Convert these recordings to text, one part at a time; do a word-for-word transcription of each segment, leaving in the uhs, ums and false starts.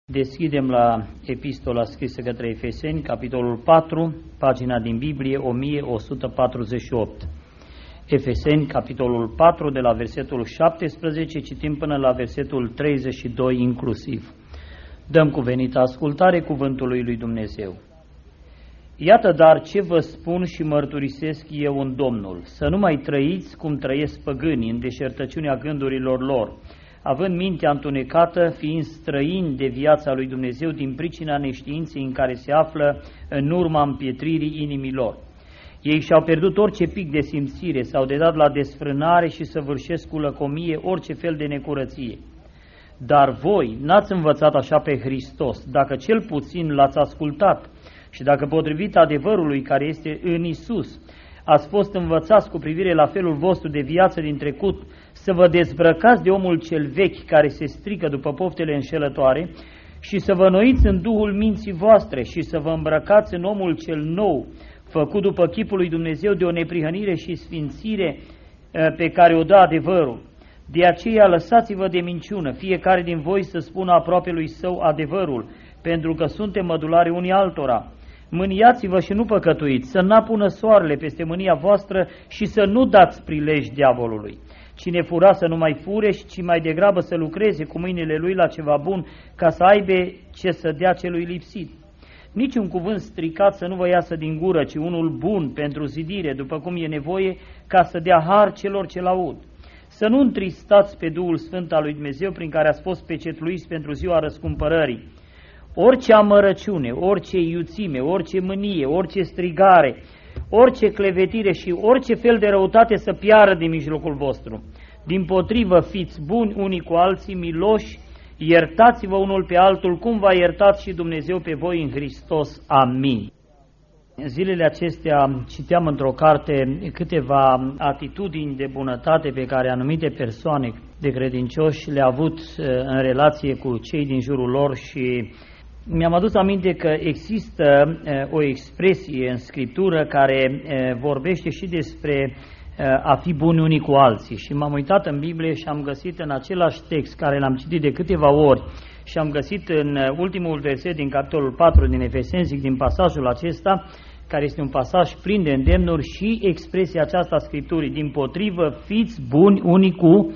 Deschidem la epistola scrisă către Efeseni, capitolul patru, pagina din Biblie o mie o sută patruzeci și opt. Efeseni, capitolul patru, de la versetul șaptesprezece, citim până la versetul treizeci și doi inclusiv. Dăm cuvenită ascultare cuvântului lui Dumnezeu. Iată dar ce vă spun și mărturisesc eu în Domnul, să nu mai trăiți cum trăiesc păgânii în deșertăciunea gândurilor lor, având mintea întunecată, fiind străini de viața lui Dumnezeu din pricina neștiinței în care se află în urma împietririi inimilor. Ei și-au pierdut orice pic de simțire, s-au dedat la desfrânare și săvârșesc cu lăcomie orice fel de necurăție. Dar voi n-ați învățat așa pe Hristos, dacă cel puțin l-ați ascultat și dacă potrivit adevărului care este în Isus, ați fost învățați cu privire la felul vostru de viață din trecut, să vă dezbrăcați de omul cel vechi care se strică după poftele înșelătoare și să vă înnoiți în duhul minții voastre și să vă îmbrăcați în omul cel nou, făcut după chipul lui Dumnezeu de o neprihănire și sfințire pe care o dă adevărul. De aceea lăsați-vă de minciună, fiecare din voi să spună aproapelui său adevărul, pentru că suntem mădulare unii altora. Mâniați-vă și nu păcătuiți, să n-apună soarele peste mânia voastră și să nu dați prilej diavolului. Cine fura să nu mai fure, ci mai degrabă să lucreze cu mâinile lui la ceva bun, ca să aibă ce să dea celui lipsit. Nici un cuvânt stricat să nu vă iasă din gură, ci unul bun pentru zidire, după cum e nevoie, ca să dea har celor ce l-aud. Să nu întristați pe Duhul Sfânt al lui Dumnezeu, prin care ați fost pecetluiți pentru ziua răscumpărării. Orice amărăciune, orice iuțime, orice mânie, orice strigare, orice clevetire și orice fel de răutate să piară din mijlocul vostru. Dimpotrivă, fiți buni unii cu alții, miloși, iertați-vă unul pe altul, cum v-a iertat și Dumnezeu pe voi în Hristos. Amin. Zilele acestea citeam într-o carte câteva atitudini de bunătate pe care anumite persoane de credincioși le-au avut în relație cu cei din jurul lor și mi-am adus aminte că există o expresie în Scriptură care vorbește și despre a fi buni unii cu alții. Și m-am uitat în Biblie și am găsit în același text care l-am citit de câteva ori și am găsit în ultimul verset din capitolul patru din Efeseni, zic, din pasajul acesta, care este un pasaj plin de îndemnuri, și expresia aceasta a Scripturii: dimpotrivă, fiți buni unii cu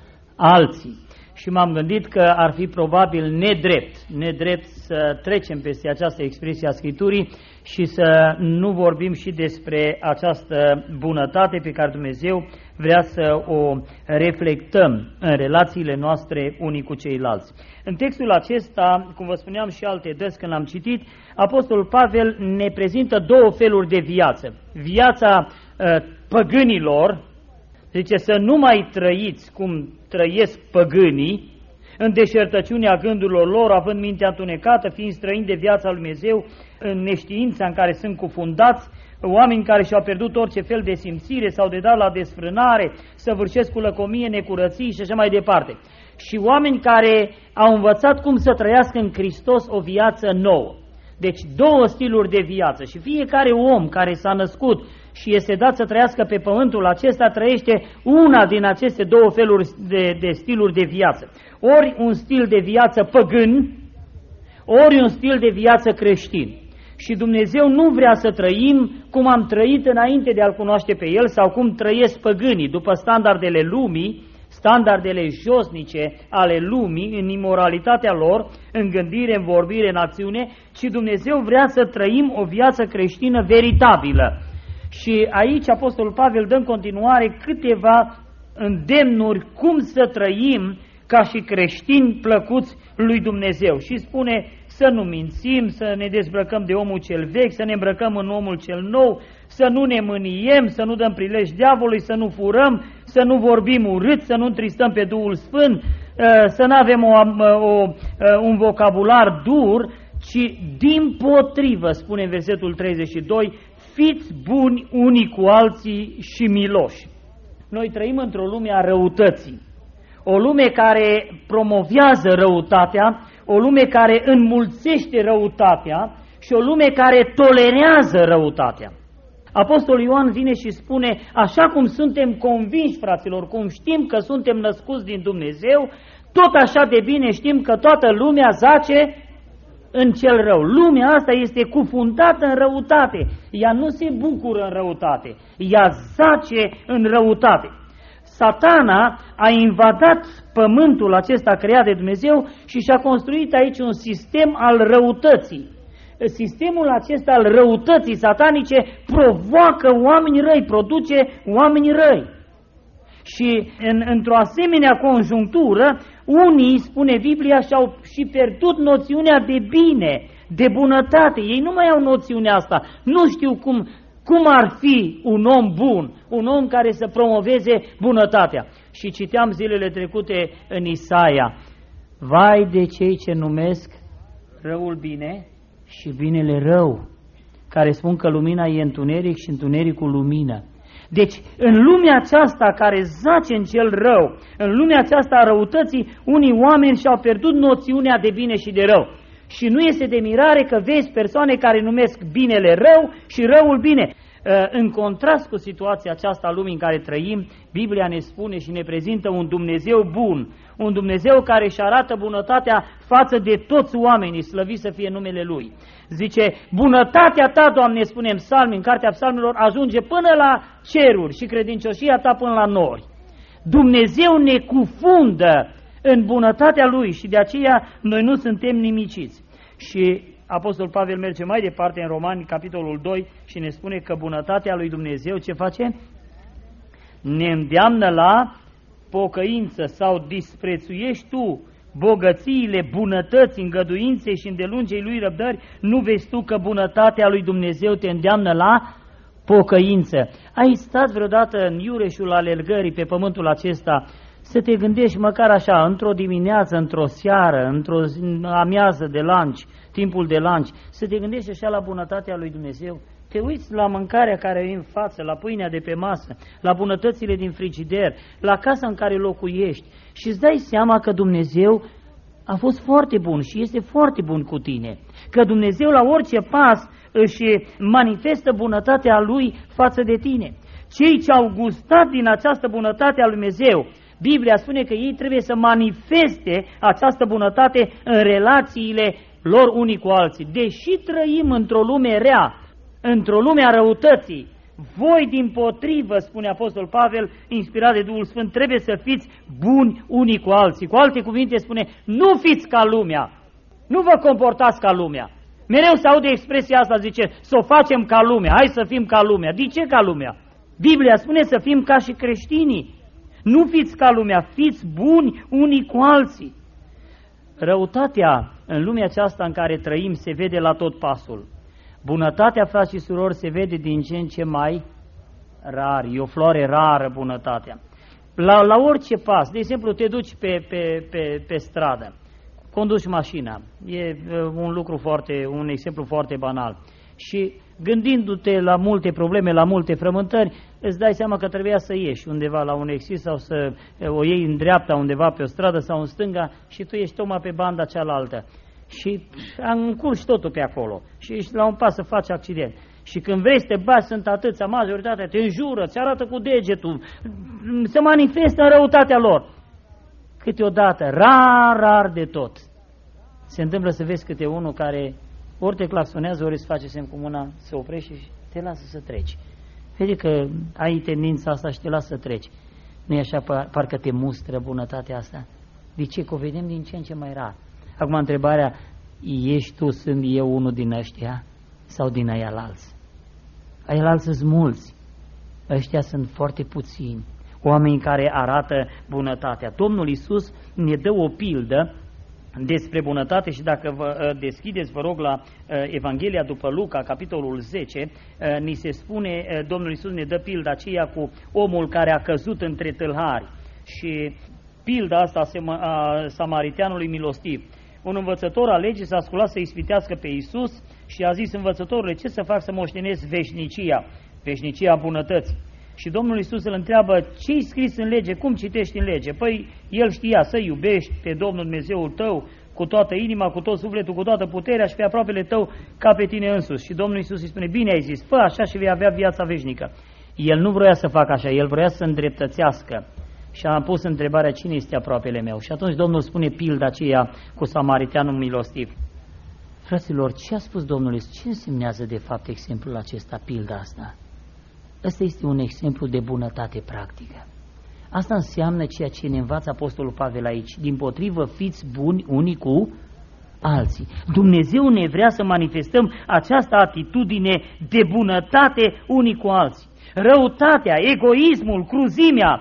alții. Și m-am gândit că ar fi probabil nedrept, nedrept să trecem peste această expresie a Scripturii și să nu vorbim și despre această bunătate pe care Dumnezeu vrea să o reflectăm în relațiile noastre unii cu ceilalți. În textul acesta, cum vă spuneam și alte dăți când l-am citit, Apostolul Pavel ne prezintă două feluri de viață. Viața uh, păgânilor, zice să nu mai trăiți cum trăiesc păgânii, în deșertăciunea gândurilor lor, având mintea întunecată, fiind străini de viața lui Dumnezeu, în neștiința în care sunt cufundați, oameni care și-au pierdut orice fel de simțire, s-au dedat la desfrânare, săvârșesc cu lăcomie, necurății și așa mai departe. Și oameni care au învățat cum să trăiască în Hristos o viață nouă. Deci două stiluri de viață și fiecare om care s-a născut și este dat să trăiască pe pământul acesta trăiește una din aceste două feluri de, de stiluri de viață. Ori un stil de viață păgân, ori un stil de viață creștin. Și Dumnezeu nu vrea să trăim cum am trăit înainte de a-L cunoaște pe El sau cum trăiesc păgânii, după standardele lumii, standardele josnice ale lumii, în imoralitatea lor, în gândire, în vorbire, în acțiune, ci Dumnezeu vrea să trăim o viață creștină veritabilă. Și aici Apostolul Pavel dă în continuare câteva îndemnuri cum să trăim ca și creștini plăcuți lui Dumnezeu. Și spune să nu mințim, să ne dezbrăcăm de omul cel vechi, să ne îmbrăcăm în omul cel nou, să nu ne mâniem, să nu dăm prilej diavolului, să nu furăm, să nu vorbim urât, să nu întristăm pe Duhul Sfânt, să nu avem o, o, un vocabular dur, ci dimpotrivă, spune în versetul treizeci și doi, fiți buni unii cu alții și miloși. Noi trăim într-o lume a răutății, o lume care promovează răutatea, o lume care înmulțește răutatea și o lume care tolerează răutatea. Apostolul Ioan vine și spune, așa cum suntem convinși, fraților, cum știm că suntem născuți din Dumnezeu, tot așa de bine știm că toată lumea zace în cel rău. Lumea asta este cufundată în răutate. Ea nu se bucură în răutate. Ea zace în răutate. Satana a invadat pământul acesta creat de Dumnezeu și și-a construit aici un sistem al răutății. Sistemul acesta al răutății satanice provoacă oameni răi, produce oameni răi. Și în, într-o asemenea conjunctură, unii, spune Biblia, și-au și pierdut noțiunea de bine, de bunătate. Ei nu mai au noțiunea asta. Nu știu cum, cum ar fi un om bun, un om care să promoveze bunătatea. Și citeam zilele trecute în Isaia: vai de cei ce numesc răul bine și binele rău, care spun că lumina e întuneric și întunericul lumină. Deci, în lumea aceasta care zace în cel rău, în lumea aceasta a răutății, unii oameni și-au pierdut noțiunea de bine și de rău. Și nu este de mirare că vezi persoane care numesc binele rău și răul bine. În contrast cu situația aceasta a lumii în care trăim, Biblia ne spune și ne prezintă un Dumnezeu bun, un Dumnezeu care își arată bunătatea față de toți oamenii, slăvit să fie numele Lui. Zice: bunătatea ta, Doamne, spune în Psalmi, în Cartea Psalmilor, ajunge până la ceruri și credincioșia ta până la nori. Dumnezeu ne cufundă în bunătatea Lui și de aceea noi nu suntem nimiciți. Și Apostol Pavel merge mai departe în Romani, capitolul doi, și ne spune că bunătatea lui Dumnezeu ce face? Ne îndeamnă la pocăință. Sau disprețuiești tu bogățiile, bunătăți, îngăduinței și îndelungei lui răbdări? Nu vezi tu că bunătatea lui Dumnezeu te îndeamnă la pocăință? Ai stat vreodată în iureșul alergării pe pământul acesta să te gândești măcar așa, într-o dimineață, într-o seară, într-o amiază de lunch, timpul de lunch, să te gândești așa la bunătatea lui Dumnezeu? Te uiți la mâncarea care e în față, la pâinea de pe masă, la bunătățile din frigider, la casa în care locuiești și îți dai seama că Dumnezeu a fost foarte bun și este foarte bun cu tine. Că Dumnezeu la orice pas își manifestă bunătatea Lui față de tine. Cei ce au gustat din această bunătate a lui Dumnezeu, Biblia spune că ei trebuie să manifeste această bunătate în relațiile lor unii cu alții. Deși trăim într-o lume rea, într-o lume a răutății, voi dimpotrivă, spune Apostol Pavel, inspirat de Duhul Sfânt, trebuie să fiți buni unii cu alții. Cu alte cuvinte spune: nu fiți ca lumea, nu vă comportați ca lumea. Mereu se aude expresia asta, zice, să o facem ca lumea, hai să fim ca lumea. De ce ca lumea? Biblia spune să fim ca și creștinii. Nu fiți ca lumea, fiți buni unii cu alții. Răutatea în lumea aceasta în care trăim se vede la tot pasul. Bunătatea, frați și surori, se vede din ce în ce mai rar. E o floare rară bunătatea. La, la orice pas, de exemplu, te duci pe, pe, pe, pe stradă, conduci mașina, e un lucru foarte, un exemplu foarte banal. Și gândindu-te la multe probleme, la multe frământări, îți dai seama că trebuia să ieși undeva la un exit sau să o iei în dreapta undeva pe o stradă sau în stânga și tu ești tocmai pe banda cealaltă. Și încurci totul pe acolo și ești la un pas să faci accident. Și când vrei să te bați, sunt atâția, majoritatea te înjură, ți arată cu degetul, se manifestă în răutatea lor. Câteodată, rar, rar de tot, se întâmplă să vezi câte unul care ori te claxonează, ori îți face semn cu mâna, se oprește și te lasă să treci. Vede că ai tendința asta și te lasă să treci. Nu e așa, parcă te mustră bunătatea asta? De ce? Că o vedem din ce în ce mai rar. Acum întrebarea: ești tu, sunt eu unul din ăștia sau din aialalți? Aialalți sunt mulți, ăștia sunt foarte puțini, oameni care arată bunătatea. Domnul Iisus ne dă o pildă despre bunătate și dacă vă deschideți, vă rog, la Evanghelia după Luca, capitolul zece, ni se spune, Domnul Iisus ne dă pilda aceea cu omul care a căzut între tâlhari și pilda asta a samariteanului milostiv. Un învățător al legii s-a sculat să ispitească pe Iisus și a zis: învățătorule, ce să fac să moștenesc veșnicia, veșnicia bunătății? Și Domnul Iisus îl întreabă: ce-i scris în lege, cum citești în lege? Păi el știa să iubești pe Domnul Dumnezeul tău cu toată inima, cu tot sufletul, cu toată puterea și pe aproapele tău ca pe tine însuși. Și Domnul Iisus îi spune: bine ai zis, fă așa și vei avea viața veșnică. El nu vrea să facă așa, el vrea să îndreptățească. Și a pus întrebarea: cine este aproapele meu? Și atunci Domnul spune pilda aceea cu samariteanul milostiv: Fraților, ce a spus Domnul? Ce însemnează de fapt exemplul acesta, pilda asta? Ăsta este un exemplu de bunătate practică. Asta înseamnă ceea ce ne învață Apostolul Pavel aici. Dimpotrivă, fiți buni unii cu alții. Dumnezeu ne vrea să manifestăm această atitudine de bunătate unii cu alții. Răutatea, egoismul, cruzimea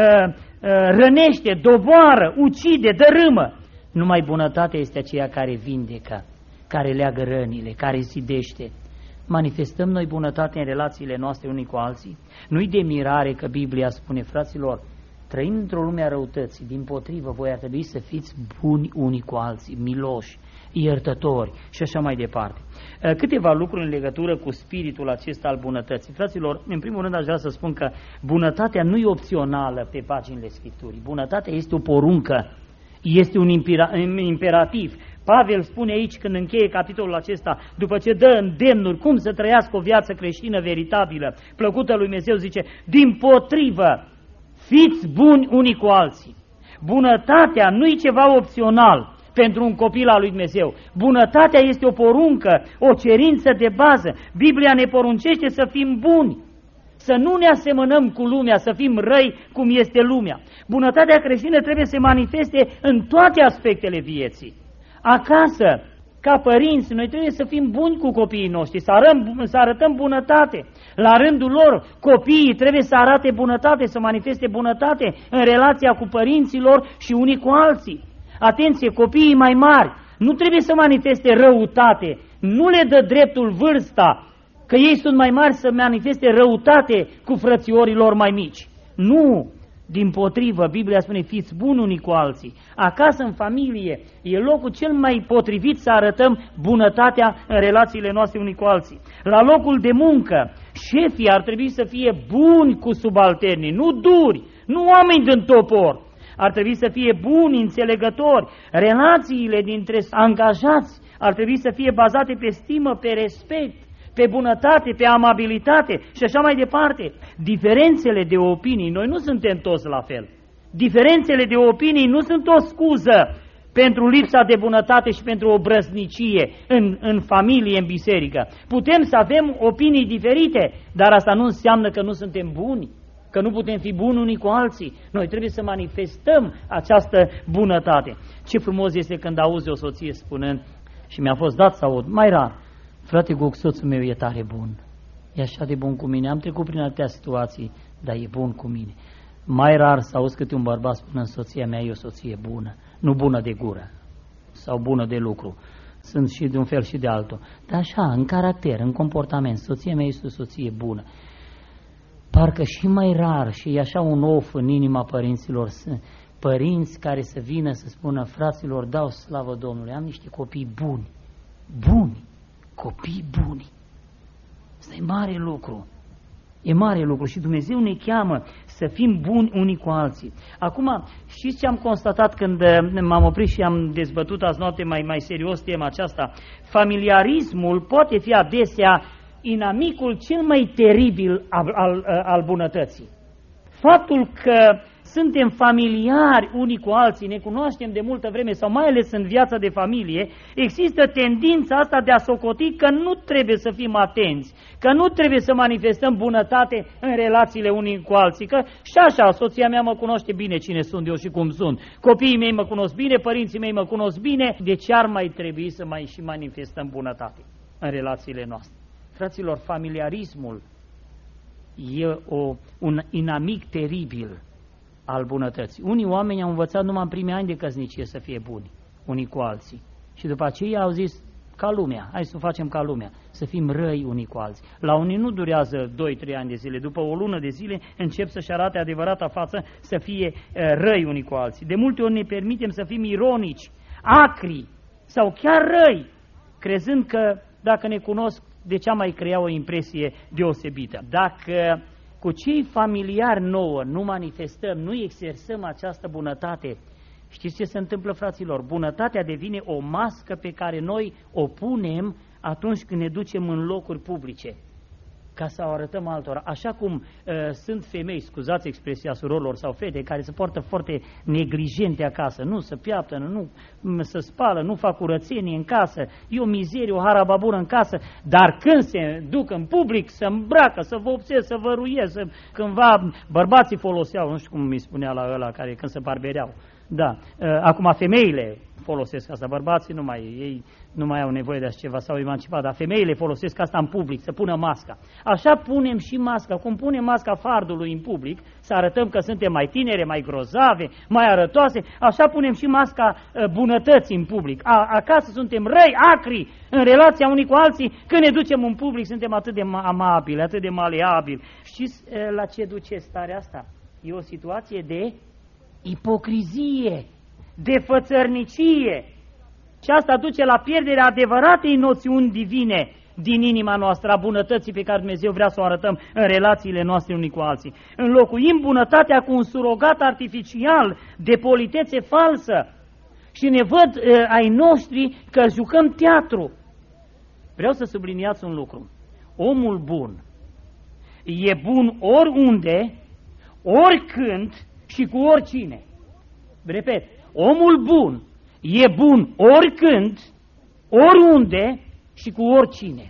rănește, doboară, ucide, dărâmă. Numai bunătatea este aceea care vindecă, care leagă rănile, care zidește. Manifestăm noi bunătate în relațiile noastre unii cu alții? Nu-i de mirare că Biblia spune, fraților, trăim într-o lume a răutății, dimpotrivă, voi ar trebui să fiți buni unii cu alții, miloși, iertători și așa mai departe. Câteva lucruri în legătură cu spiritul acesta al bunătății. Fraților, în primul rând aș vrea să spun că bunătatea nu e opțională pe paginile Scripturii. Bunătatea este o poruncă, este un imperativ. Pavel spune aici, când încheie capitolul acesta, după ce dă îndemnuri cum să trăiască o viață creștină veritabilă, plăcută lui Dumnezeu, zice, dimpotrivă, fiți buni unii cu alții. Bunătatea nu e ceva opțional pentru un copil al lui Dumnezeu. Bunătatea este o poruncă, o cerință de bază. Biblia ne poruncește să fim buni, să nu ne asemănăm cu lumea, să fim răi cum este lumea. Bunătatea creștină trebuie să se manifeste în toate aspectele vieții. Acasă, ca părinți, noi trebuie să fim buni cu copiii noștri, să, arăm, să arătăm bunătate. La rândul lor, copiii trebuie să arate bunătate, să manifeste bunătate în relația cu părinților și unii cu alții. Atenție, copiii mai mari nu trebuie să manifeste răutate, nu le dă dreptul vârsta, că ei sunt mai mari, să manifeste răutate cu frățiorii lor mai mici. Nu! Dimpotrivă, Biblia spune, fiți buni unii cu alții. Acasă, în familie, e locul cel mai potrivit să arătăm bunătatea în relațiile noastre unii cu alții. La locul de muncă, șefii ar trebui să fie buni cu subalternii, nu duri, nu oameni din topor. Ar trebui să fie buni, înțelegători. Relațiile dintre angajați ar trebui să fie bazate pe stimă, pe respect, pe bunătate, pe amabilitate și așa mai departe. Diferențele de opinii, noi nu suntem toți la fel. Diferențele de opinii nu sunt o scuză pentru lipsa de bunătate și pentru o brăznicie în, în familie, în biserică. Putem să avem opinii diferite, dar asta nu înseamnă că nu suntem buni, că nu putem fi buni unii cu alții. Noi trebuie să manifestăm această bunătate. Ce frumos este când auzi o soție spunând, și mi-a fost dat să aud, mai rar, frate Guc, soțul meu e tare bun, e așa de bun cu mine, am trecut prin atâtea situații, dar e bun cu mine. Mai rar să auzi câte un bărbat spunând, soția mea e o soție bună, nu bună de gură sau bună de lucru, sunt și de un fel și de altul, dar așa, în caracter, în comportament, soția mea este o soție bună. Parcă și mai rar, și e așa un of în inima părinților, părinți care să vină să spună, fraților, dau slavă Domnului, am niște copii buni, buni, copii buni. Asta e mare lucru, e mare lucru și Dumnezeu ne cheamă să fim buni unii cu alții. Acum, știți ce am constatat când m-am oprit și am dezbătut azi noapte mai, mai serios tema aceasta? Familiarismul poate fi adesea inamicul cel mai teribil al, al, al bunătății. Faptul că suntem familiari unii cu alții, ne cunoaștem de multă vreme sau mai ales în viața de familie, există tendința asta de a socoti că nu trebuie să fim atenți, că nu trebuie să manifestăm bunătate în relațiile unii cu alții, că și așa, soția mea mă cunoaște bine cine sunt eu și cum sunt, copiii mei mă cunosc bine, părinții mei mă cunosc bine, de ce ar mai trebui să mai și manifestăm bunătate în relațiile noastre? Fraților, familiarismul e o, un inamic teribil al bunătății. Unii oameni au învățat numai în primii ani de căsnicie să fie buni unii cu alții și după aceea au zis ca lumea, hai să o facem ca lumea, să fim răi unii cu alții. La unii nu durează doi trei ani de zile, după o lună de zile încep să-și arate adevărata față, să fie uh, răi unii cu alții. De multe ori ne permitem să fim ironici, acri sau chiar răi, crezând că dacă ne cunosc, de ce mai crea o impresie deosebită. Dacă cu cei familiari nouă nu manifestăm, nu exersăm această bunătate, știți ce se întâmplă, fraților? Bunătatea devine o mască pe care noi o punem atunci când ne ducem în locuri publice. ca să o arătăm altora. Așa cum uh, sunt femei, scuzați expresia surorilor sau fete, care se poartă foarte neglijente acasă, nu se piaptănă, nu se spală, nu fac curățenie în casă, e o mizerie, o harababură în casă, dar când se duc în public, să îmbracă, să vopsesc, să văruiesc, să, cândva bărbații foloseau, nu știu cum mi spunea la ăla care când se barbereau. Da, uh, acum femeile folosesc asta, bărbații nu mai, ei nu mai au nevoie de așa ceva, s-au emancipat, dar femeile folosesc asta în public, să pună masca. Așa punem și masca, cum punem masca fardului în public, să arătăm că suntem mai tinere, mai grozave, mai arătoase, așa punem și masca uh, bunătății în public. A, acasă suntem răi, acri, în relația unii cu alții, când ne ducem în public suntem atât de amabili, atât de maleabili. Știți uh, la ce duce starea asta? E o situație de ipocrizie, de fățărnicie. Și asta duce la pierderea adevăratei noțiuni divine din inima noastră, a bunătății pe care Dumnezeu vrea să o arătăm în relațiile noastre unii cu alții. Înlocuim bunătatea cu un surogat artificial de politețe falsă și ne văd uh, ai noștri că jucăm teatru. Vreau să subliniați un lucru. Omul bun e bun oriunde, oricând și cu oricine. Repet, omul bun e bun oricând, oriunde și cu oricine.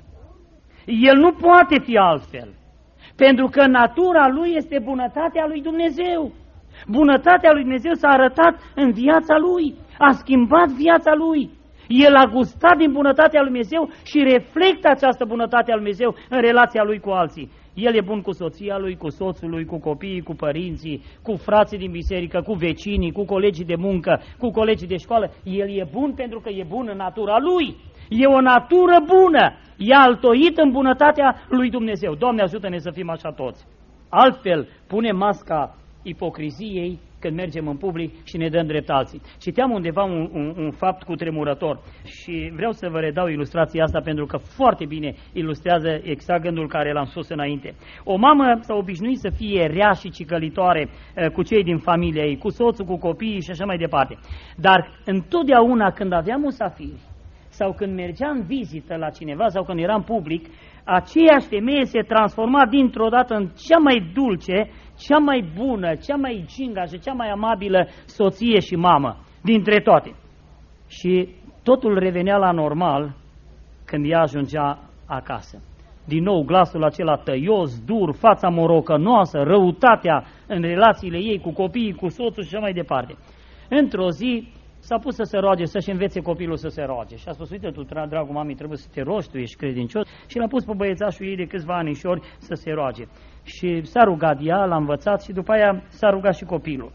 El nu poate fi altfel, pentru că natura lui este bunătatea lui Dumnezeu. Bunătatea lui Dumnezeu s-a arătat în viața lui, a schimbat viața lui. El a gustat din bunătatea lui Dumnezeu și reflectă această bunătate a lui Dumnezeu în relația lui cu alții. El e bun cu soția lui, cu soțul lui, cu copiii, cu părinții, cu frații din biserică, cu vecinii, cu colegii de muncă, cu colegii de școală. El e bun pentru că e bun în natura lui. E o natură bună. E altoit în bunătatea lui Dumnezeu. Doamne, ajută-ne să fim așa toți. Altfel, punem masca ipocriziei când mergem în public și ne dăm drept alții. Citeam undeva un, un, un fapt cutremurător și vreau să vă redau ilustrația asta pentru că foarte bine ilustrează exact gândul care l-am spus înainte. O mamă s-a obișnuit să fie rea și cicălitoare uh, cu cei din familia ei, cu soțul, cu copiii și așa mai departe. Dar întotdeauna când aveam musafiri sau când mergea în vizită la cineva sau când era în public, aceeași femeie se transforma dintr-o dată în cea mai dulce, cea mai bună, cea mai ginga și cea mai amabilă soție și mamă dintre toate. Și totul revenea la normal când ea ajungea acasă. Din nou glasul acela tăios, dur, fața morocănoasă, răutatea în relațiile ei cu copiii, cu soțul și așa mai departe. Într-o zi s-a pus să se roage, să-și învețe copilul să se roage. Și a spus, uite, tu, dragul mami, trebuie să te rogi, tu ești credincios. Și l-a pus pe băiețașul ei de câțiva anișori să se roage. Și s-a rugat ea, l-a învățat și după aia s-a rugat și copilul.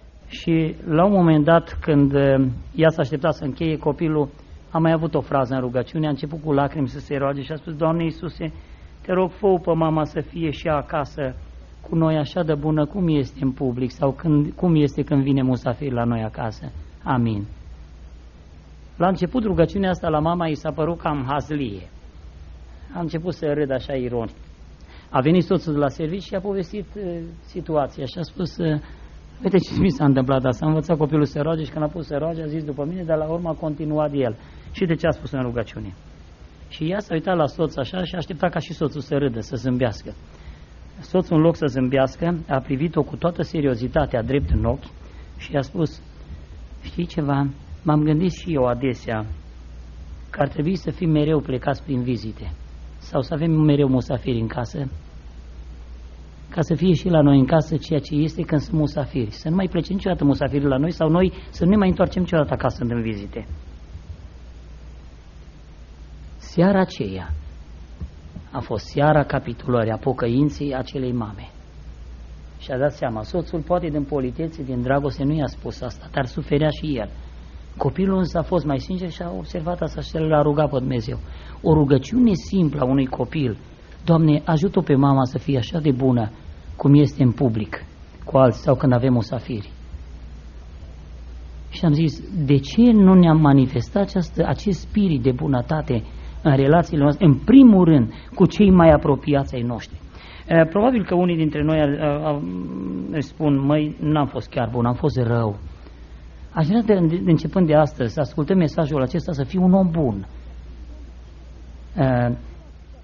Și la un moment dat, când ea s-a așteptat să încheie, copilul a mai avut o frază în rugăciune, a început cu lacrimi să se roage și a spus, Doamne Iisuse, te rog, fă-o pe mama să fie și acasă cu noi așa de bună cum este în public sau când, cum este când vine musafir la noi acasă. Amin. La început rugăciunea asta la mama i s-a părut cam hazlie. A început să râd așa ironic. A venit soțul de la serviciu și a povestit uh, situația și a spus, uh, uite ce mi s-a întâmplat asta, a învățat copilul să se roage și când a pus să roage a zis după mine, dar la urmă a continuat el. Și de ce a spus în rugăciune? Și ea s-a uitat la soț așa și a așteptat ca și soțul să râdă, să zâmbească. Soțul, în loc să zâmbească, a privit-o cu toată seriozitatea drept în ochi și a spus, știi ceva, m-am gândit și eu adesea că ar trebui să fim mereu plecați prin vizite sau să avem mereu musafiri în casă, ca să fie și la noi în casă ceea ce este când sunt musafiri. Să nu mai plece niciodată musafiri la noi sau noi să nu ne mai întoarcem niciodată acasă în vizite. Seara aceea a fost seara capitulării, a pocăinței acelei mame. Și a dat seama, soțul poate din politețe, din dragoste nu i-a spus asta, dar suferea și el. Copilul însă a fost mai sincer și a observat asta și l-a rugat pe Dumnezeu. O rugăciune simplă a unui copil, Doamne, ajută-o pe mama să fie așa de bună cum este în public, cu alții sau când avem musafiri. Și am zis, de ce nu ne-am manifestat această, acest spirit de bunătate în relațiile noastre, în primul rând, cu cei mai apropiați ai noștri? Probabil că unii dintre noi își spun, măi, n-am fost chiar bun, am fost rău. Aș vrea de, de, începând de astăzi să ascultăm mesajul acesta, să fiu un om bun.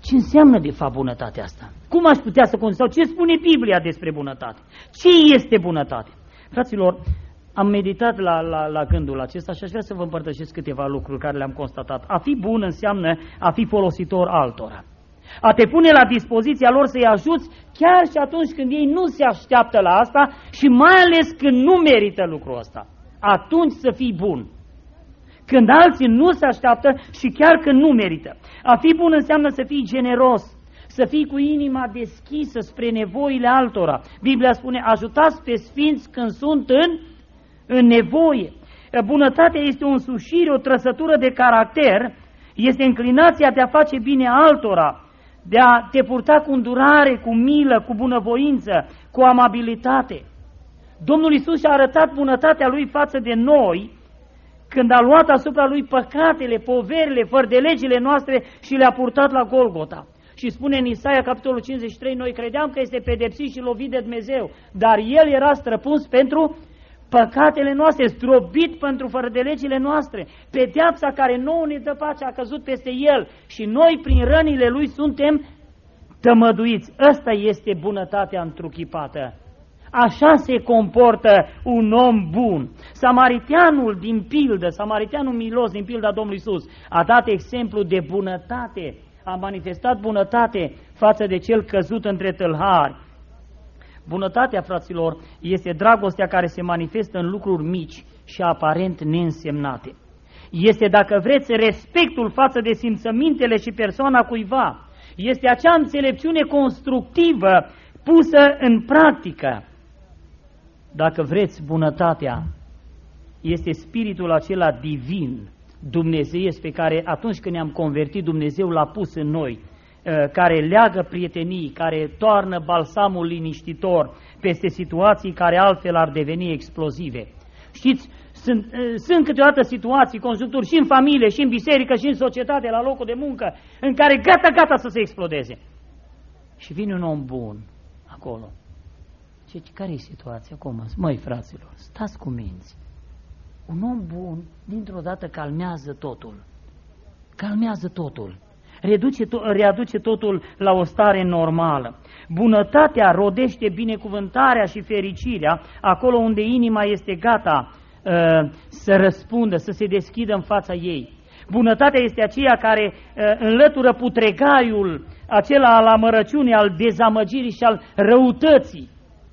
Ce înseamnă de fapt bunătatea asta? Cum aș putea să cunosc? Sau ce spune Biblia despre bunătate? Ce este bunătate? Fraților, am meditat la, la, la gândul acesta și aș vrea să vă împărtășesc câteva lucruri care le-am constatat. A fi bun înseamnă a fi folositor altora. A te pune la dispoziția lor să-i ajuți chiar și atunci când ei nu se așteaptă la asta și mai ales când nu merită lucrul ăsta. Atunci să fii bun. Când alții nu se așteaptă și chiar când nu merită. A fi bun înseamnă să fii generos, să fii cu inima deschisă spre nevoile altora. Biblia spune, ajutați pe sfinți când sunt în, în nevoie. Bunătatea este o însușire, o trăsătură de caracter, este înclinația de a face bine altora, de a te purta cu îndurare, cu milă, cu bunăvoință, cu amabilitate. Domnul Iisus și-a arătat bunătatea Lui față de noi când a luat asupra Lui păcatele, poverile, fără de legile noastre și le-a purtat la Golgota. Și spune în Isaia, capitolul cincizeci și trei, noi credeam că este pedepsit și lovit de Dumnezeu, dar El era străpuns pentru păcatele noastre, zdrobit pentru fără de legile noastre. Pedeapsa care nouă ne dă pace a căzut peste El și noi prin rănile Lui suntem tămăduiți. Ăsta este bunătatea întruchipată. Așa se comportă un om bun. Samariteanul din pildă, samariteanul milos din pilda Domnului Iisus, a dat exemplu de bunătate, a manifestat bunătate față de cel căzut între tâlhari. Bunătatea, fraților, este dragostea care se manifestă în lucruri mici și aparent neînsemnate. Este, dacă vreți, respectul față de simțămintele și persoana cuiva. Este acea înțelepciune constructivă pusă în practică. Dacă vreți, bunătatea este spiritul acela divin, dumnezeiesc, pe care atunci când ne-am convertit, Dumnezeu l-a pus în noi, care leagă prietenii, care toarnă balsamul liniștitor peste situații care altfel ar deveni explozive. Știți, sunt, sunt câteodată situații, conjuncturi și în familie, și în biserică, și în societate, la locul de muncă, în care gata, gata să se explodeze. Și vine un om bun acolo. Ce, care e situația acum? Măi, fraților, stați cu minți. Un om bun, dintr-o dată, calmează totul. Calmează totul. Reduce to- readuce totul la o stare normală. Bunătatea rodește binecuvântarea și fericirea acolo unde inima este gata uh, să răspundă, să se deschidă în fața ei. Bunătatea este aceea care uh, înlătură putregaiul acela al amărăciunii, al dezamăgirii și al răutății.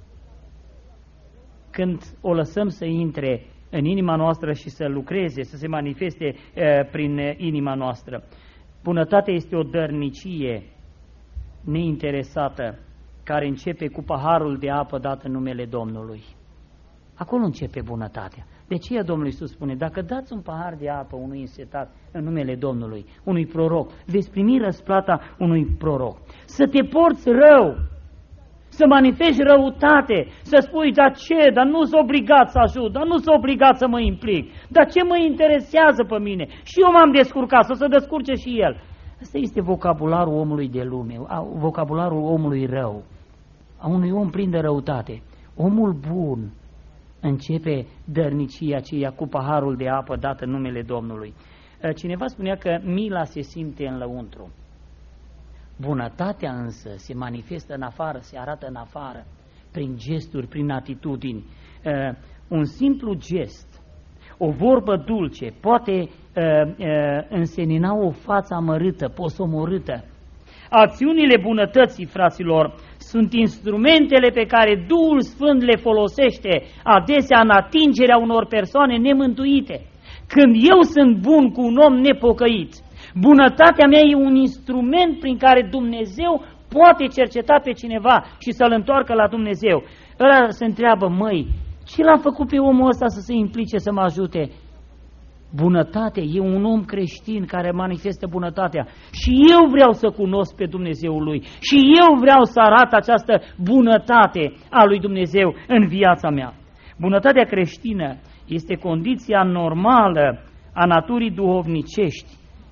Când o lăsăm să intre în inima noastră și să lucreze, să se manifeste uh, prin inima noastră. Bunătatea este o dărnicie neinteresată care începe cu paharul de apă dat în numele Domnului. Acolo începe bunătatea. De aceea Domnul Iisus spune, dacă dați un pahar de apă unui însetat în numele Domnului, unui proroc, veți primi răsplata unui proroc. Să te porți rău, să manifesti răutate, să spui, dar ce, dar nu sunt obligat să ajut, dar nu sunt obligat să mă implic, dar ce mă interesează pe mine? Și eu m-am descurcat, să se descurce și el. Asta este vocabularul omului de lume, vocabularul omului rău, a unui om plin de răutate. Omul bun începe dărnicia aceea cu paharul de apă dat în numele Domnului. Cineva spunea că mila se simte în lăuntru. Bunătatea însă se manifestă în afară, se arată în afară, prin gesturi, prin atitudini. Uh, un simplu gest, o vorbă dulce, poate uh, uh, însenina o față amărâtă, posomorâtă. Acțiunile bunătății, fraților, sunt instrumentele pe care Duhul Sfânt le folosește adesea în atingerea unor persoane nemântuite. Când eu sunt bun cu un om nepocăit, bunătatea mea e un instrument prin care Dumnezeu poate cerceta pe cineva și să-l întoarcă la Dumnezeu. Ăla se întreabă, măi, ce l-a făcut pe omul ăsta să se implice, să mă ajute? Bunătate, e un om creștin care manifestă bunătatea și eu vreau să cunosc pe Dumnezeul lui și eu vreau să arăt această bunătate a lui Dumnezeu în viața mea. Bunătatea creștină este condiția normală a naturii duhovnicești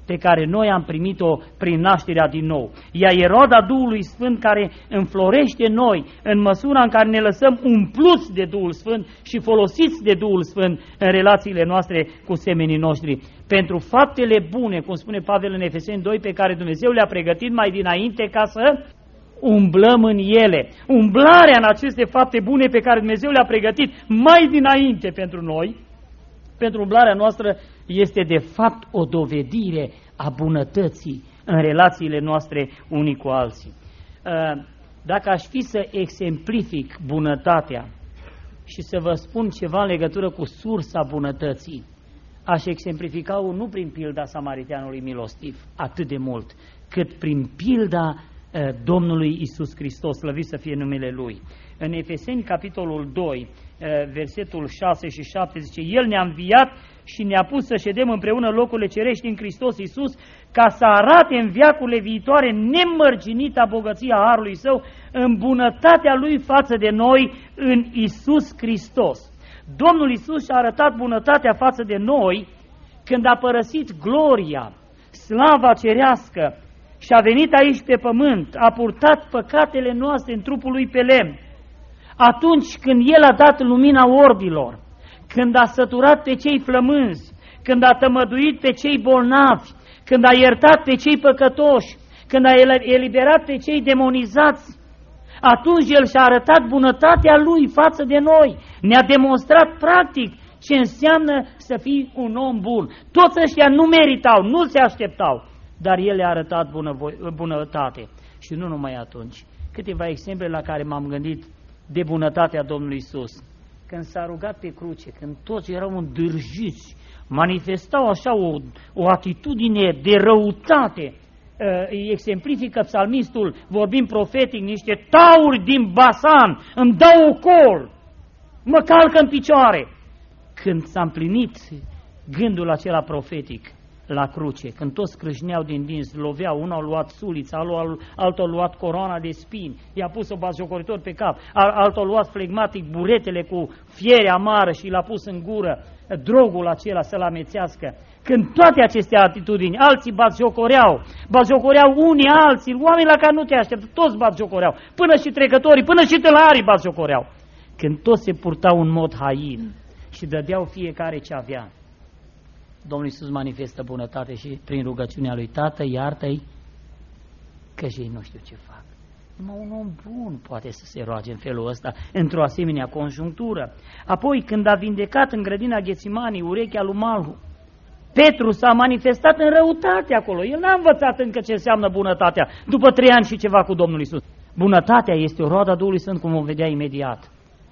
pe care noi am primit-o prin nașterea din nou. Ea e roada Duhului Sfânt care înflorește noi în măsura în care ne lăsăm umpluți de Duhul Sfânt și folosiți de Duhul Sfânt în relațiile noastre cu semenii noștri. Pentru faptele bune, cum spune Pavel în Efeseni doi, pe care Dumnezeu le-a pregătit mai dinainte ca să umblăm în ele. Umblarea în aceste fapte bune pe care Dumnezeu le-a pregătit mai dinainte pentru noi, pentru umblarea noastră, este de fapt o dovedire a bunătății în relațiile noastre unii cu alții. Dacă aș fi să exemplific bunătatea și să vă spun ceva în legătură cu sursa bunătății, aș exemplifica-o nu prin pilda samariteanului milostiv atât de mult, cât prin pilda Domnului Iisus Hristos, slăvit să fie numele Lui. În Efeseni, capitolul doi, versetul șase și șapte, zice: El ne-a înviat și ne-a pus să ședem împreună locurile cerești în Hristos Iisus, ca să arate în veacurile viitoare nemărginita bogăția harului Său în bunătatea Lui față de noi în Iisus Hristos. Domnul Iisus și-a arătat bunătatea față de noi când a părăsit gloria, slava cerească și a venit aici pe pământ, a purtat păcatele noastre în trupul Lui pe lemn. Atunci când El a dat lumina orbilor, când a săturat pe cei flămânzi, când a tămăduit pe cei bolnavi, când a iertat pe cei păcătoși, când a eliberat pe cei demonizați, atunci El și-a arătat bunătatea Lui față de noi. Ne-a demonstrat practic ce înseamnă să fii un om bun. Toți ăștia nu meritau, nu se așteptau, dar El le-a arătat bunătate. Și nu numai atunci. Câteva exemple la care m-am gândit de bunătatea Domnului Iisus. Când s-a rugat pe cruce, când toți erau îndârjiți, manifestau așa o, o atitudine de răutate. Îi exemplifică psalmistul, vorbind profetic, niște tauri din Basan îmi dau ocol, mă calcă în picioare. Când s-a împlinit gândul acela profetic la cruce, când toți crâșneau din dinți, loveau, unul a luat sulița, altul a luat coroana de spini, i-a pus-o batjocoritor pe cap, altul a luat flegmatic buretele cu fiere amară și l-a pus în gură, drogul acela să-l amețească. Când toate aceste atitudini, alții batjocoreau, batjocoreau unii alții, oameni la care nu te așteptă, toți batjocoreau, până și trecătorii, până și tâlharii batjocoreau. Când toți se purtau în mod hain și dădeau fiecare ce avea, Domnul Iisus manifestă bunătate și prin rugăciunea Lui: Tată, iartă-i că ei nu știu ce fac. Numai un om bun poate să se roage în felul ăsta, într-o asemenea conjunctură. Apoi, când a vindecat în grădina Ghețimanii urechea lui Malhu, Petru s-a manifestat în răutate acolo. El n-a învățat încă ce înseamnă bunătatea, după trei ani și ceva cu Domnul Iisus. Bunătatea este o roadă a Duhului Sfânt, cum vom vedea imediat.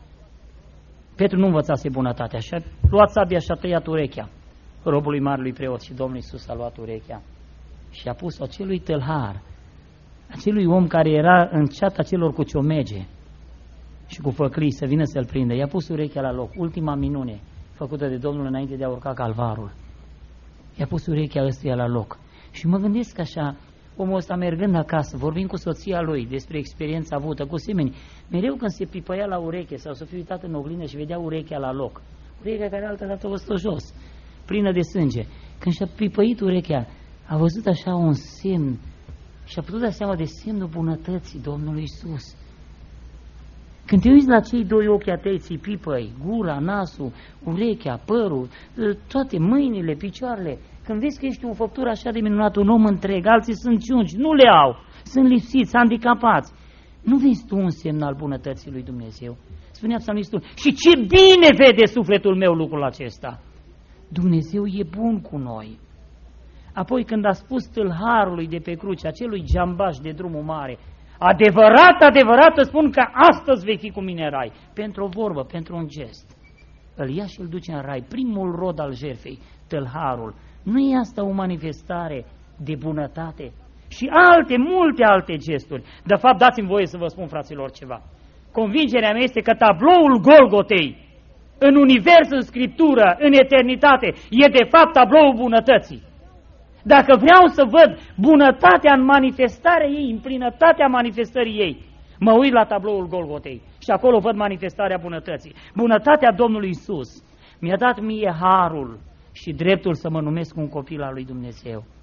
Petru nu învățase bunătatea și a luat sabia și a tăiat urechea robului marelui preot și Domnul Iisus a luat urechea și a pus-o acelui tâlhar, acelui om care era în ceata celor cu ciomege și cu făclii să vină să-l prindă. I-a pus urechea la loc, ultima minune făcută de Domnul înainte de a urca calvarul. I-a pus urechea ăstuia la loc. Și mă gândesc așa, omul ăsta mergând acasă, vorbind cu soția lui despre experiența avută cu semenii, mereu când se pipăia la ureche sau să fie uitat în oglindă și vedea urechea la loc, urechea care altă dată o stă jos, plină de sânge, când și-a pipăit urechea, a văzut așa un semn și a putut da seama de semnul bunătății Domnului Iisus. Când te uiți la cei doi ochi a tăi, ți pipăi, gura, nasul, urechea, părul, toate mâinile, picioarele, când vezi că ești o făptură așa de minunată, un om întreg, alții sunt ciungi, nu le au, sunt lipsiți, handicapați, nu vezi tu un semn al bunătății lui Dumnezeu? Spunea psalmistul: și ce bine vede sufletul meu lucrul acesta! Dumnezeu e bun cu noi. Apoi când a spus tâlharului de pe cruce, acelui geambaș de drumul mare: adevărat, adevărat îți spun că astăzi vei fi cu mine în rai, pentru o vorbă, pentru un gest, îl ia și îl duce în rai, primul rod al jertfei, tâlharul. Nu e asta o manifestare de bunătate? Și alte, multe alte gesturi. De fapt, dați-mi voie să vă spun, fraților, ceva. Convingerea mea este că tabloul Golgotei, în univers, în Scriptură, în eternitate, e de fapt tabloul bunătății. Dacă vreau să văd bunătatea în manifestarea ei, în plinătatea manifestării ei, mă uit la tabloul Golgotei și acolo văd manifestarea bunătății. Bunătatea Domnului Iisus mi-a dat mie harul și dreptul să mă numesc un copil al lui Dumnezeu.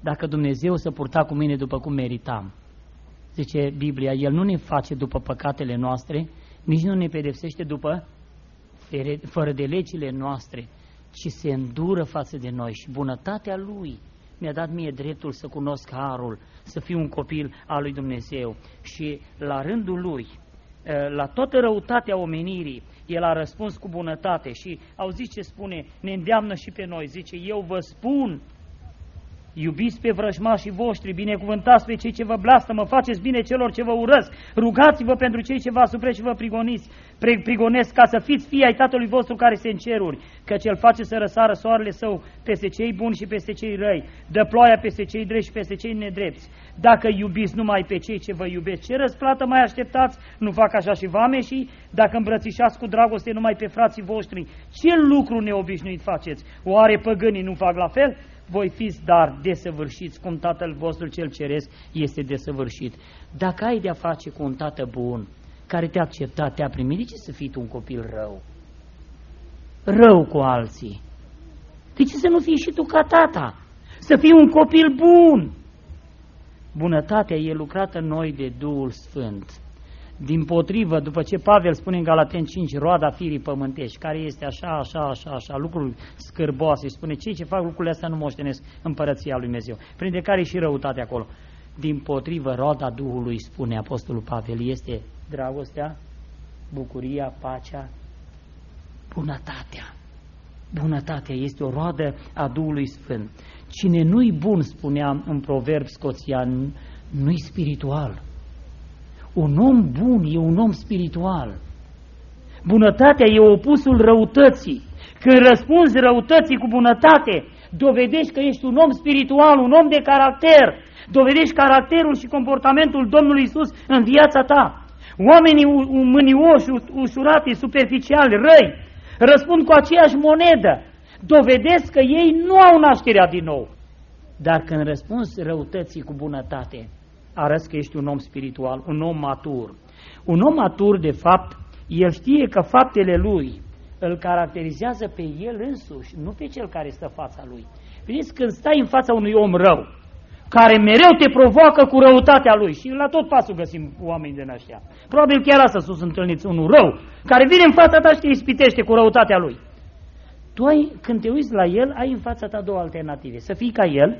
dacă Dumnezeu se purta cu mine după cum meritam. Zice Biblia, El nu ne face după păcatele noastre, nici nu ne pedepsește după fără de legile noastre, ci se îndură față de noi și bunătatea Lui mi-a dat mie dreptul să cunosc harul, să fiu un copil al lui Dumnezeu și la rândul Lui, la toată răutatea omenirii, El a răspuns cu bunătate și auziți ce spune, ne îndeamnă și pe noi, zice, eu vă spun, iubiți pe vrăjmașii voștri, binecuvântați pe cei ce vă blastămă, faceți bine celor ce vă urăsc, rugați-vă pentru cei ce vă asupresc și vă prigoniți, prigonesc ca să fiți fii ai Tatălui vostru care este în ceruri, căci El face să răsară soarele Său peste cei buni și peste cei răi, dă ploaia peste cei drepți și peste cei nedrepți. Dacă iubiți numai pe cei ce vă iubesc, ce răsplată mai așteptați? Nu fac așa și vameșii? Dacă îmbrățișați cu dragoste numai pe frații voștri, ce lucru neobișnuit faceți? Oare păgânii nu fac la fel? Voi fiți dar desăvârșiți, cum Tatăl vostru cel ceresc este desăvârșit. Dacă ai de-a face cu un tată bun, care te-a acceptat, te-a primit, de ce să fii tu un copil rău? Rău cu alții. De ce să nu fii și tu ca tata? Să fii un copil bun. Bunătatea e lucrată în noi de Duhul Sfânt. Dimpotrivă, după ce Pavel spune în Galateni cinci, roada firii pământești, care este așa, așa, așa, așa, lucruri scârboase, și spune, cei ce fac lucrurile astea nu moștenesc împărăția lui Dumnezeu, printre care e și răutate acolo. Dimpotrivă, roada Duhului, spune Apostolul Pavel, este dragostea, bucuria, pacea, bunătatea. Bunătatea este o roadă a Duhului Sfânt. Cine nu-i bun, spunea în proverb scoțian, nu-i spiritual. Un om bun e un om spiritual. Bunătatea e opusul răutății. Când răspunzi răutății cu bunătate, dovedești că ești un om spiritual, un om de caracter. Dovedești caracterul și comportamentul Domnului Iisus în viața ta. Oamenii mânioși, ușurați, superficiali, răi, răspund cu aceeași monedă. Dovedesc că ei nu au nașterea din nou. Dar când răspunzi răutății cu bunătate, arăți că ești un om spiritual, un om matur. Un om matur, de fapt, el știe că faptele lui îl caracterizează pe el însuși, nu pe cel care stă fața lui. Vedeți, când stai în fața unui om rău, care mereu te provoacă cu răutatea lui, și la tot pasul găsim oameni din ăștia. Probabil chiar asta sus întâlniți, unul rău, care vine în fața ta și te ispitește cu răutatea lui. Tu ai, când te uiți la el, ai în fața ta două alternative. Să fii ca el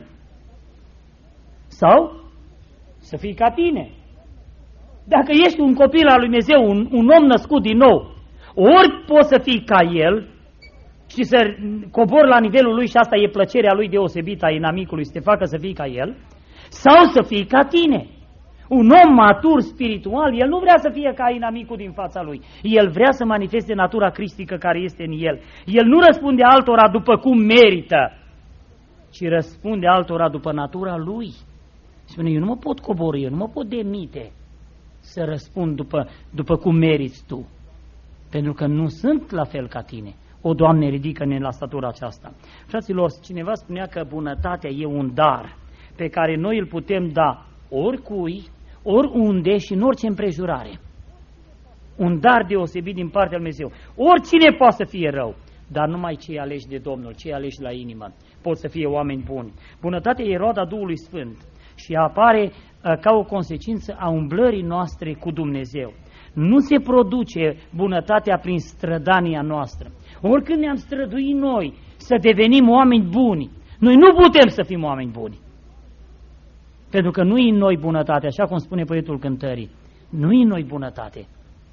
sau să fii ca tine. Dacă ești un copil al lui Dumnezeu, un, un om născut din nou, ori poți să fii ca el și să cobori la nivelul lui și asta e plăcerea lui deosebită a inamicului, să te facă să fii ca el, sau să fii ca tine. Un om matur spiritual, el nu vrea să fie ca inamicul din fața lui. El vrea să manifeste natura cristică care este în el. El nu răspunde altora după cum merită, ci răspunde altora după natura lui. Spune, eu nu mă pot coborî, eu nu mă pot demite să răspund după, după cum meriți tu. Pentru că nu sunt la fel ca tine. O, Doamne, ridică-ne la statura aceasta. Fraților, cineva spunea că bunătatea e un dar pe care noi îl putem da oricui, oriunde și în orice împrejurare. Un dar deosebit din partea lui Dumnezeu. Oricine poate să fie rău, dar numai cei aleși de Domnul, cei aleși la inimă, pot să fie oameni buni. Bunătatea e roada Duhului Sfânt și apare uh, ca o consecință a umblării noastre cu Dumnezeu. Nu se produce bunătatea prin strădania noastră. Oricând ne-am străduit noi să devenim oameni buni, noi nu putem să fim oameni buni. Pentru că nu e în noi bunătate, așa cum spune poetul cântării. Nu e în noi bunătate.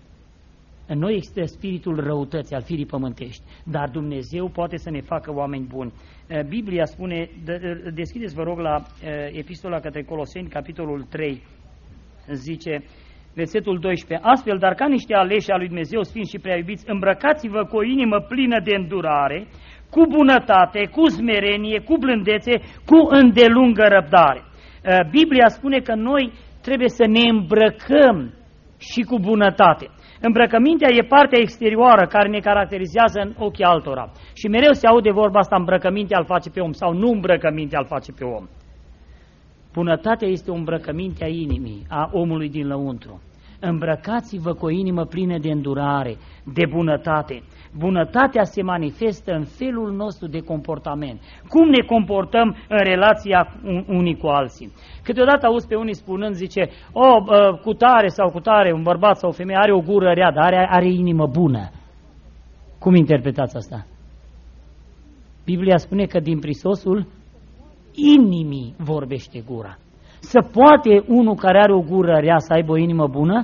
În noi există spiritul răutății, al firii pământești. Dar Dumnezeu poate să ne facă oameni buni. Biblia spune, deschideți vă rog la Epistola către Coloseni, capitolul trei, zice, versetul doisprezece, astfel, dar ca niște aleși al lui Dumnezeu, sfinți și prea iubiți, îmbrăcați-vă cu o inimă plină de îndurare, cu bunătate, cu smerenie, cu blândețe, cu îndelungă răbdare. Biblia spune că noi trebuie să ne îmbrăcăm și cu bunătate. Îmbrăcămintea e partea exterioară care ne caracterizează în ochii altora. Și mereu se aude vorba asta, îmbrăcămintea îl face pe om sau nu îmbrăcămintea îl face pe om. Bunătatea este o îmbrăcăminte a inimii, a omului din lăuntru. îmbrăcați-vă cu o inimă plină de îndurare, de bunătate. Bunătatea se manifestă în felul nostru de comportament. Cum ne comportăm în relația unii cu alții. Câteodată auzi pe unii spunând, zice, o, cu tare sau cu tare, un bărbat sau o femeie are o gură rea, dar are, are inimă bună. Cum interpretați asta? Biblia spune că din prisosul inimii vorbește gura. Să poate unul care are o gură rea să aibă o inimă bună?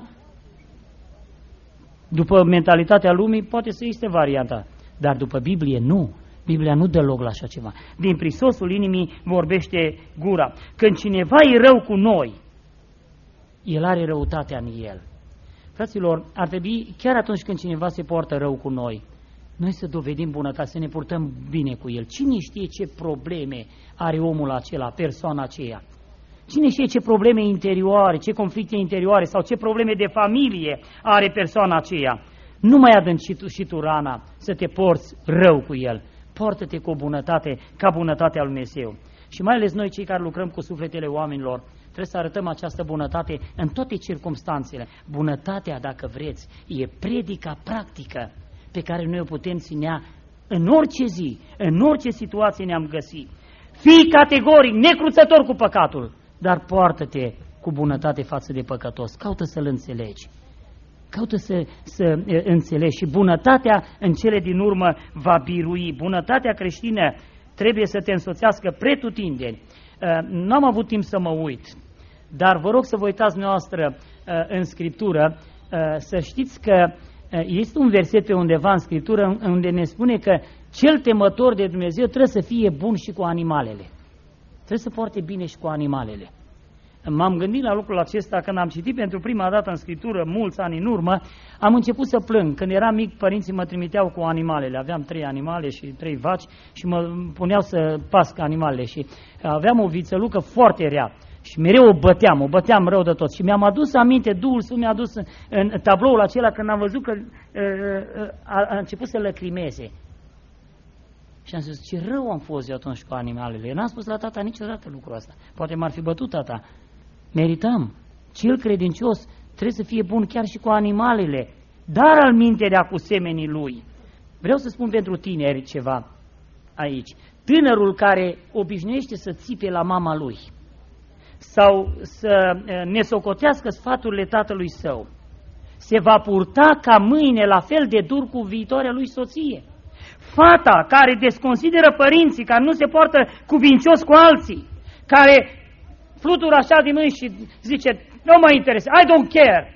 După mentalitatea lumii poate să existe varianta, dar după Biblie nu. Biblia nu dă loc la așa ceva. Din prisosul inimii vorbește gura. Când cineva e rău cu noi, el are răutatea în el. Fraților, ar trebui, chiar atunci când cineva se poartă rău cu noi, noi să dovedim bunătate, să ne purtăm bine cu el. Cine știe ce probleme are omul acela, persoana aceea? Cine știe ce probleme interioare, ce conflicte interioare sau ce probleme de familie are persoana aceea? Nu mai adânci tu și tu rana să te porți rău cu el. Poartă-te cu o bunătate ca bunătatea lui Dumnezeu. Și mai ales noi cei care lucrăm cu sufletele oamenilor, trebuie să arătăm această bunătate în toate circumstanțele. Bunătatea, dacă vreți, e predica practică pe care noi o putem ținea în orice zi, în orice situație ne-am găsit. Fii categoric, necruțător cu păcatul, dar poartă-te cu bunătate față de păcătos. Caută să-l înțelegi. Caută să, să înțelegi și bunătatea în cele din urmă va birui. Bunătatea creștină trebuie să te însoțească pretutindeni. Nu am avut timp să mă uit, dar vă rog să vă uitați noastră în Scriptură, să știți că este un verset pe undeva în Scriptură unde ne spune că cel temător de Dumnezeu trebuie să fie bun și cu animalele. Trebuie să poarte bine și cu animalele. M-am gândit la lucrul acesta când am citit pentru prima dată în Scriptură, mulți ani în urmă, am început să plâng. Când eram mic, părinții mă trimiteau cu animalele. Aveam trei animale și trei vaci și mă puneau să pasc animalele. Și aveam o vițălucă foarte rea și mereu o băteam, o băteam rău de tot. Și mi-am adus aminte, Duhul Sfânt mi-a adus în, în tabloul acela când am văzut că a, a început să lăcrimeze. Și am zis, ce rău am fost eu atunci cu animalele. Eu n-am spus la tata niciodată lucrul ăsta. Poate m-ar fi bătut tata. Merităm. Cel credincios trebuie să fie bun chiar și cu animalele, dar al minterea cu semenii lui. Vreau să spun pentru tineri ceva aici. Tânărul care obișnuiește să țipe la mama lui sau să ne socotească sfaturile tatălui său, se va purta ca mâine la fel de dur cu viitoarea lui soție. Fata care desconsideră părinții, care nu se poartă cuvincios cu alții, care flutură așa din mâini și zice, nu mă interesează, I don't care.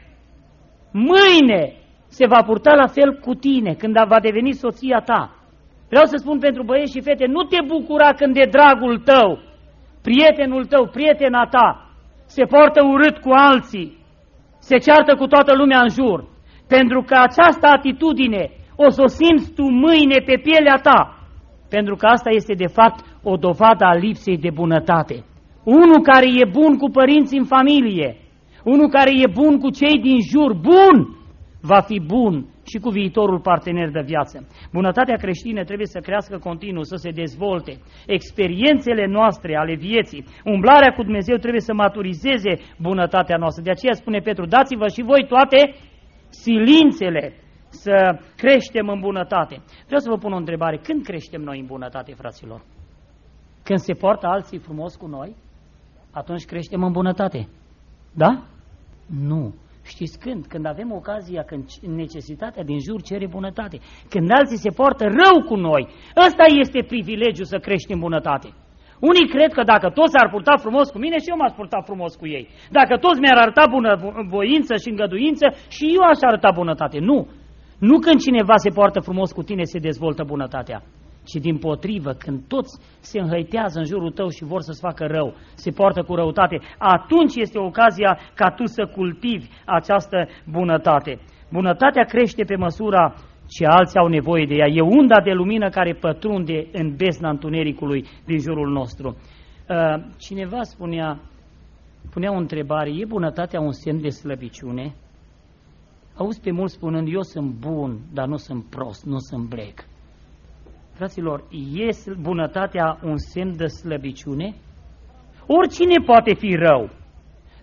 Mâine se va purta la fel cu tine când va deveni soția ta. Vreau să spun pentru băieți și fete, nu te bucura când de dragul tău, prietenul tău, prietena ta, se poartă urât cu alții, se ceartă cu toată lumea în jur, pentru că această atitudine o să o simți tu mâine pe pielea ta, pentru că asta este de fapt o dovadă a lipsei de bunătate. Unul care e bun cu părinții în familie, unul care e bun cu cei din jur, bun, va fi bun și cu viitorul partener de viață. Bunătatea creștină trebuie să crească continuu, să se dezvolte. Experiențele noastre ale vieții, umblarea cu Dumnezeu trebuie să maturizeze bunătatea noastră. De aceea spune Petru, dați-vă și voi toate silințele să creștem în bunătate. Vreau să vă pun o întrebare. Când creștem noi în bunătate, fraților? Când se poartă alții frumos cu noi? Atunci creștem în bunătate. Da? Nu. Știți când? Când avem ocazia, când necesitatea din jur cere bunătate. Când alții se poartă rău cu noi. Ăsta este privilegiul să creștem în bunătate. Unii cred că dacă toți ar purta frumos cu mine, și eu m-aș purta frumos cu ei. Dacă toți mi-ar arăta bunăvoință și îngăduință, și eu aș arăta bunătate. Nu. Nu când cineva se poartă frumos cu tine se dezvoltă bunătatea, ci dimpotrivă, când toți se înhăitează în jurul tău și vor să-ți facă rău, se poartă cu răutate, atunci este ocazia ca tu să cultivi această bunătate. Bunătatea crește pe măsura ce alții au nevoie de ea. E unda de lumină care pătrunde în bezna întunericului din jurul nostru. Cineva spunea, punea o întrebare, e bunătatea un semn de slăbiciune? Auzi pe mulți spunând, eu sunt bun, dar nu sunt prost, nu sunt blec. Fraților, e bunătatea un semn de slăbiciune? Oricine poate fi rău,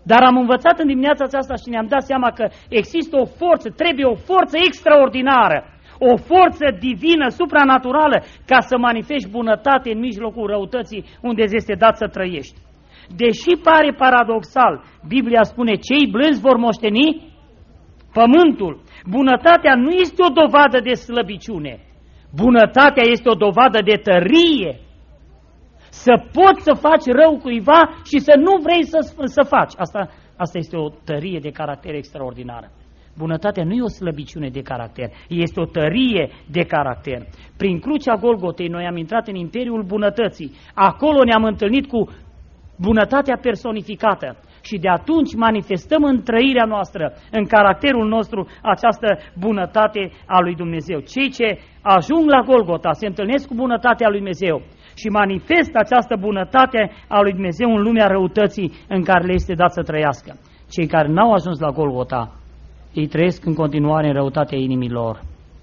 Dar am învățat în dimineața aceasta și ne-am dat seama că există o forță, trebuie o forță extraordinară, o forță divină, supranaturală, ca să manifesti bunătate în mijlocul răutății unde îți este dat să trăiești. Deși pare paradoxal, Biblia spune, cei blânzi vor moșteni pământul. Bunătatea nu este o dovadă de slăbiciune. Bunătatea este o dovadă de tărie. Să poți să faci rău cuiva și să nu vrei să, să faci. Asta, asta este o tărie de caracter extraordinară. Bunătatea nu e o slăbiciune de caracter, este o tărie de caracter. Prin crucea Golgotei noi am intrat în Imperiul Bunătății. Acolo ne-am întâlnit cu bunătatea personificată. Și de atunci manifestăm în trăirea noastră, în caracterul nostru, această bunătate a lui Dumnezeu. Cei ce ajung la Golgota se întâlnesc cu bunătatea lui Dumnezeu și manifestă această bunătate a lui Dumnezeu în lumea răutății în care le este dat să trăiască. Cei care n-au ajuns la Golgota, ei trăiesc în continuare în răutatea inimilor.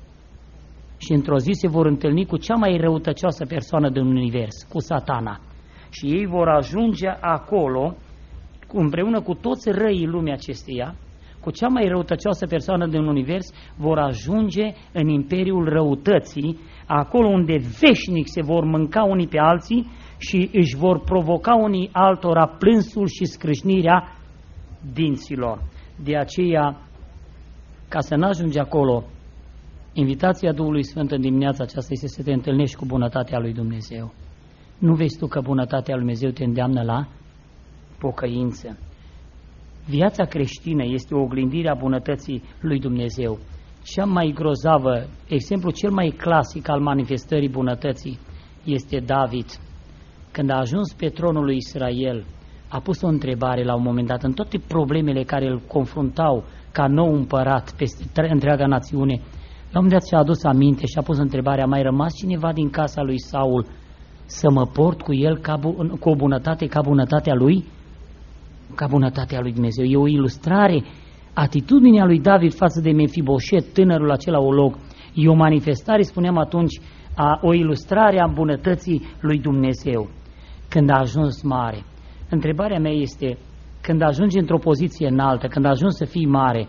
Și într-o zi se vor întâlni cu cea mai răutăcioasă persoană din univers, cu Satana. Și ei vor ajunge acolo, împreună cu toți răii lumii acesteia, cu cea mai răutăcioasă persoană din univers, vor ajunge în imperiul răutății, acolo unde veșnic se vor mânca unii pe alții și își vor provoca unii altora plânsul și scrâșnirea dinților. De aceea, ca să n-ajungi acolo, invitația Duhului Sfânt în dimineața aceasta este să te întâlnești cu bunătatea lui Dumnezeu. Nu vezi tu că bunătatea lui Dumnezeu te îndeamnă la pocăință? Viața creștină este o oglindire a bunătății lui Dumnezeu. Cea mai grozavă, exemplu cel mai clasic al manifestării bunătății este David. Când a ajuns pe tronul lui Israel, a pus o întrebare la un moment dat, în toate problemele care îl confruntau ca nou împărat peste întreaga națiune. La un moment dat și-a adus aminte și a pus întrebarea, a mai rămas cineva din casa lui Saul să mă port cu el ca bu- cu o bunătate ca bunătatea lui? Ca bunătatea lui Dumnezeu. E o ilustrare. Atitudinea lui David față de Mefiboset, tânărul acela olog, e o manifestare, spuneam atunci, a, o ilustrare a bunătății lui Dumnezeu. Când a ajuns mare. Întrebarea mea este, când ajungi într-o poziție înaltă, când ajungi să fii mare,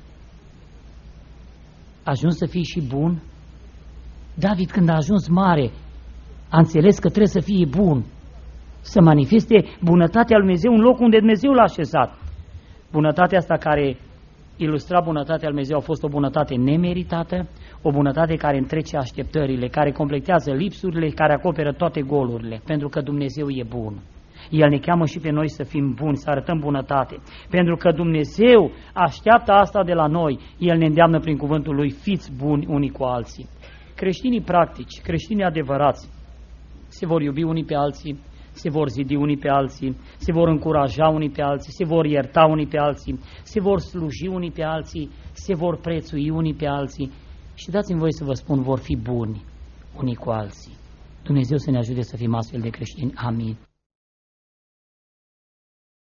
ajungi să fii și bun? David, când a ajuns mare, a înțeles că trebuie să fie bun, să manifeste bunătatea lui Dumnezeu în locul unde Dumnezeu l-a așezat. Bunătatea asta care ilustra bunătatea lui Dumnezeu a fost o bunătate nemeritată, o bunătate care întrece așteptările, care completează lipsurile, care acoperă toate golurile, pentru că Dumnezeu e bun. El ne cheamă și pe noi să fim buni, să arătăm bunătate, pentru că Dumnezeu așteaptă asta de la noi. El ne îndeamnă prin cuvântul Lui, fiți buni unii cu alții. Creștinii practici, creștinii adevărați, se vor iubi unii pe alții, se vor zidi unii pe alții, se vor încuraja unii pe alții, se vor ierta unii pe alții, se vor sluji unii pe alții, se vor prețui unii pe alții și dați-mi voie să vă spun, vor fi buni unii cu alții. Dumnezeu să ne ajute să fim astfel de creștini. Amin.